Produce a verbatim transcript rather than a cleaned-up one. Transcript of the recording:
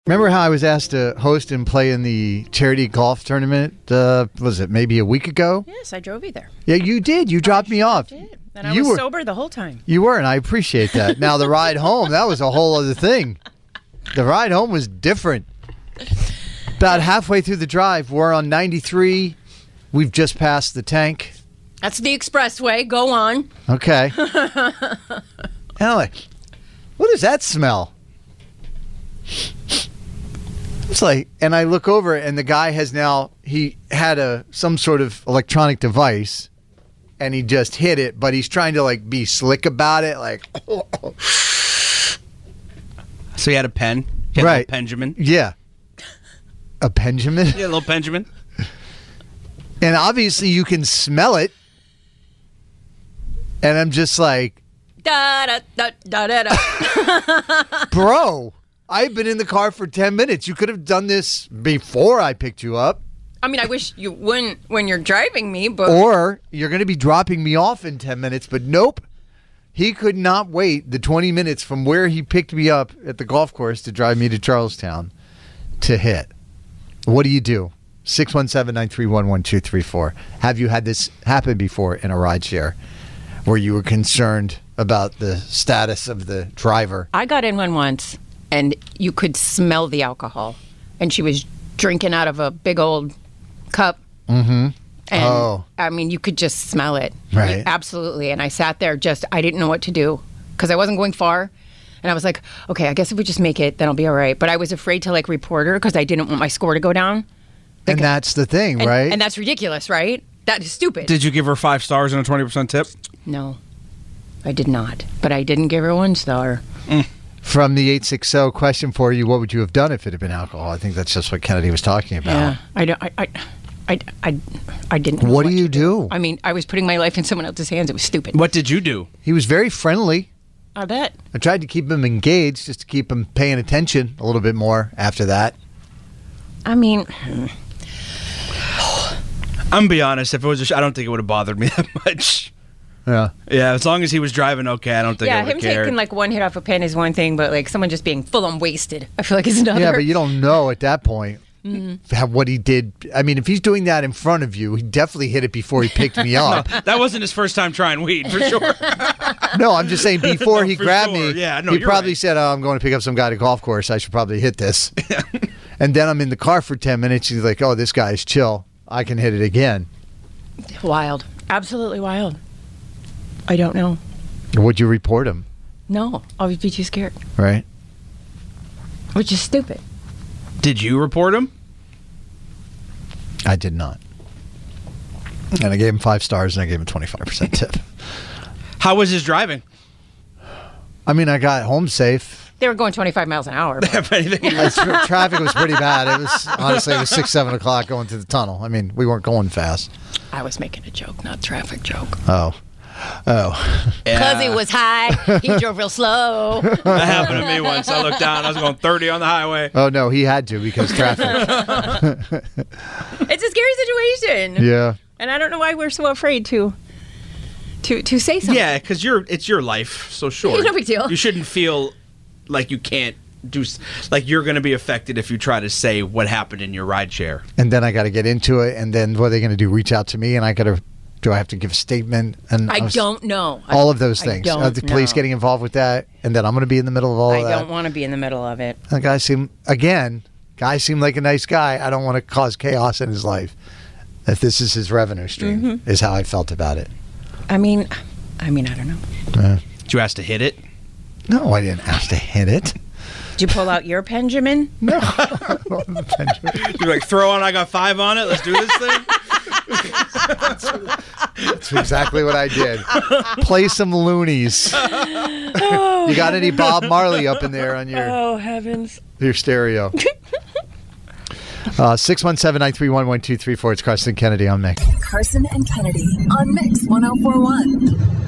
Remember how I was asked to host and play in the charity golf tournament? Uh, was it maybe a week ago? Yes, I drove you there. Yeah, you did. You dropped me off. Did. And I you was were, sober the whole time. You were, and I appreciate that. Now, the ride home, that was a whole other thing. The ride home was different. About halfway through the drive, we're on ninety-three. We've just passed the tank. That's the expressway. Go on. Okay. Anyway, what does that smell? It's like, and I look over, and the guy has now, he had a some sort of electronic device, and he just hit it, but he's trying to, like, be slick about it, like, oh, oh. So he had a pen? He had right. A little Benjamin? Yeah. A Benjamin? Yeah, a little Benjamin. And obviously you can smell it, and I'm just like, Da da da da da da. Bro, I've been in the car for ten minutes. You could have done this before I picked you up. I mean, I wish you wouldn't when you're driving me, but... Or you're going to be dropping me off in ten minutes, but nope. He could not wait the twenty minutes from where he picked me up at the golf course to drive me to Charlestown to hit. What do you do? six one seven, nine three one, one two three four. Have you had this happen before in a rideshare where you were concerned about the status of the driver? I got in one once, and you could smell the alcohol. And she was drinking out of a big old cup. Mm-hmm. And, oh. I mean, you could just smell it. Right. I mean, absolutely. And I sat there just, I didn't know what to do because I wasn't going far. And I was like, okay, I guess if we just make it, then I'll be all right. But I was afraid to, like, report her because I didn't want my score to go down. And that's the thing, and, right? And that's ridiculous, right? That is stupid. Did you give her five stars and a twenty percent tip? No, I did not. But I didn't give her one star. Mm. From the eight six zero, question for you, what would you have done if it had been alcohol? I think that's just what Kennedy was talking about. Yeah, I don't... I, I, I, I, I didn't know What do what you to do? I mean, I was putting my life in someone else's hands. It was stupid. What did you do? He was very friendly. I bet. I tried to keep him engaged, just to keep him paying attention a little bit more after that. I mean... I'm gonna be honest. If it was, a sh- I don't think it would have bothered me that much. Yeah, yeah. As long as he was driving okay, I don't think. Yeah, I would him have cared. taking like one hit off a pen is one thing, but like someone just being full on wasted, I feel like is another. yeah, but you don't know at that point Mm-hmm. how, what he did. I mean, if he's doing that in front of you, he definitely hit it before he picked me up. No, that wasn't his first time trying weed, for sure. No, I'm just saying before No, he for grabbed sure. me, Yeah, no, he you're probably right. said, oh, I'm going to pick up some guy at a golf course. I should probably hit this. And then I'm in the car for ten minutes. He's like, oh, this guy's chill. I can hit it again. Wild. Absolutely wild. I don't know. Would you report him? No, I would be too scared. Right. Which is stupid. Did you report him? I did not. And I gave him five stars and I gave him a twenty-five percent tip. How was his driving? I mean, I got home safe. They were going twenty-five miles an hour. But... If anything, Uh, tra- traffic was pretty bad. It was honestly it was six, seven o'clock going through the tunnel. I mean, we weren't going fast. I was making a joke, not traffic joke. Oh, oh. Because he was high, he drove real slow. That happened to me once. I looked down. I was going thirty on the highway. Oh no, he had to because traffic. It's a scary situation. Yeah. And I don't know why we're so afraid to to to say something. Yeah, because you're it's your life, so sure. It's no big deal. You shouldn't feel like you can't do s- like you're going to be affected if you try to say what happened in your ride share. And then I got to get into it, and then what are they going to do? Reach out to me, and I got to. Do I have to give a statement? And I was- don't know. All I, of those I things. don't Are the police know. getting involved with that? And then I'm going to be in the middle of all I of that. don't want to be in the middle of it. The guy seemed, again, guy seemed like a nice guy. I don't want to cause chaos in his life. If this is his revenue stream, Mm-hmm. is how I felt about it. I mean, I mean, I don't know. Uh, Did you ask to hit it? no, I didn't ask to hit it. Did you pull out your Benjamin? No. You're like, throw on, I got five on it. Let's do this thing. That's exactly what I did. Play some loonies. You got any Bob Marley up in there on your, Oh, heavens. your stereo? Uh, six one seven, nine three one, one two three four. It's Carson Kennedy on Mix. Carson and Kennedy on Mix one oh four one.